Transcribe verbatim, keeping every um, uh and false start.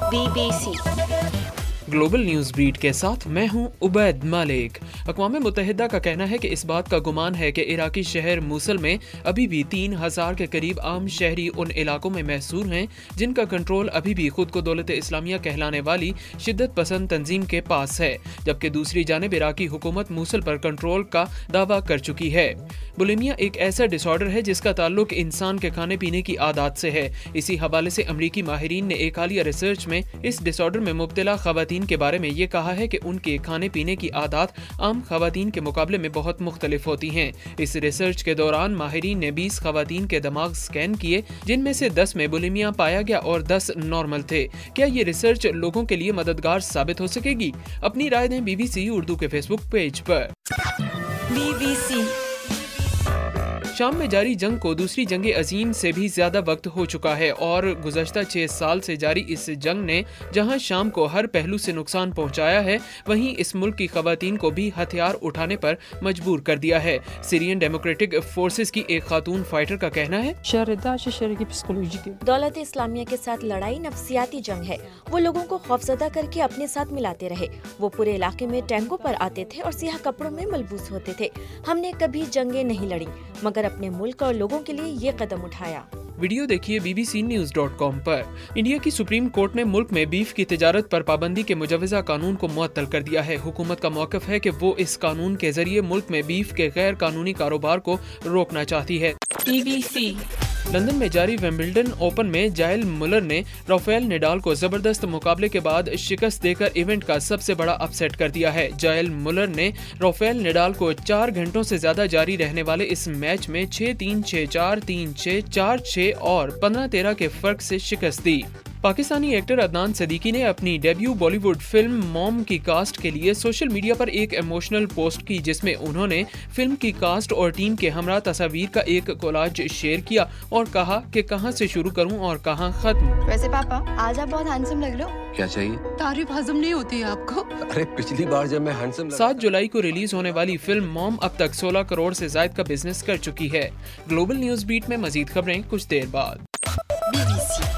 Be B C global news beat के साथ मैं हूं उबैद मालिक। अक़वाम मुत्तहिदा का कहना है कि इस बात का गुमान है कि इराकी शहर मूसल में अभी भी तीन हजार के करीब आम शहरी उन इलाकों में महसूर हैं जिनका कंट्रोल अभी भी खुद को दौलत इस्लामिया कहलाने वाली शिद्दत पसंद तंजीम के पास है, जबकि दूसरी जानिब इराकी हुकूमत मूसल पर कंट्रोल का दावा कर चुकी है। बुलिमिया एक ऐसा डिसऑर्डर है जिसका ताल्लुक इंसान के खाने पीने की आदत से है। इसी हवाले से अमरीकी माहिरीन ने एक हालिया रिसर्च में इस डिसऑर्डर में मुब्तला खवातीन के बारे में ये कहा है कि उनके खाने पीने की आदत आम खवातीन के मुकाबले में बहुत मुख्तलिफ होती हैं। इस रिसर्च के दौरान माहिरीन ने बीस खवातीन के दिमाग स्कैन किए, जिनमें से दस में बुलिमिया पाया गया और दस नॉर्मल थे। क्या ये रिसर्च लोगों के लिए मददगार साबित हो सकेगी? अपनी राय दें बीबीसी उर्दू के फेसबुक पेज पर। बीबीसी शाम में जारी जंग को दूसरी जंग अजीम से भी ज्यादा वक्त हो चुका है और गुज़श्ता छह साल से जारी इस जंग ने जहां शाम को हर पहलू से नुकसान पहुंचाया है, वहीं इस मुल्क की खवातीन को भी हथियार उठाने पर मजबूर कर दिया है। सीरियन डेमोक्रेटिक फोर्सेस की एक खातून फाइटर का कहना है, दौलत इस्लामिया के साथ लड़ाई नफसियाती जंग है। वो लोगों को खौफजदा करके अपने साथ मिलाते रहे। वो पूरे इलाके में टैंकों पर आते थे और सियाह कपड़ों में मलबूस होते थे। हमने कभी जंगें नहीं लड़ी, मगर अपने मुल्क और लोगों के लिए ये कदम उठाया। वीडियो देखिए B B C news dot com पर। इंडिया की सुप्रीम कोर्ट ने मुल्क में बीफ की तिजारत पर पाबंदी के मुजवजा कानून को मुअत्तल कर दिया है। हुकूमत का मौक़िफ़ है कि वो इस कानून के जरिए मुल्क में बीफ के गैर कानूनी कारोबार को रोकना चाहती है। बी बी सी लंदन में जारी विंबलडन ओपन में जायल मुलर ने राफेल नडाल को जबरदस्त मुकाबले के बाद शिकस्त देकर इवेंट का सबसे बड़ा अपसेट कर दिया है। जायल मुलर ने राफेल नडाल को चार घंटों से ज्यादा जारी रहने वाले इस मैच में छह तीन, छह चार, तीन छह, चार छह और पंद्रह तेरह के फर्क से शिकस्त दी। पाकिस्तानी एक्टर अदनान सदीकी ने अपनी डेब्यू बॉलीवुड फिल्म मॉम की कास्ट के लिए सोशल मीडिया पर एक इमोशनल पोस्ट की, जिसमें उन्होंने फिल्म की कास्ट और टीम के हमरा तस्वीर का एक कोलाज शेयर किया और कहा कि कहां से शुरू करूं और कहां खत्म। वैसे पापा, आज आप बहुत हैंडसम लग रहे हो। क्या चाहिए? तारीफ हजम नहीं होती है आपको? अरे पिछली बार जब मैं हैंडसम सात जुलाई को रिलीज होने वाली फिल्म मॉम अब तक सोलह करोड़ से ज्यादा का बिजनेस कर चुकी है। ग्लोबल न्यूज बीट में मजीद खबरें कुछ देर बाद। बीबीसी